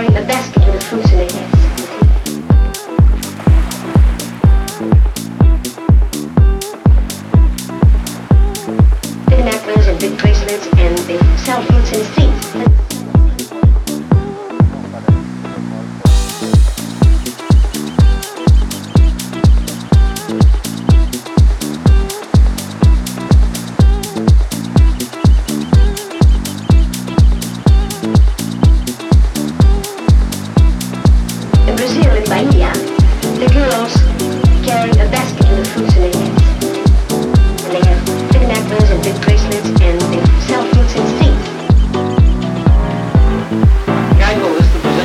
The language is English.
carrying a basket with the fruits in their hands. Big necklaces and big bracelets, and they sell fruits in the streets. In Brazil, in Bahia, the girls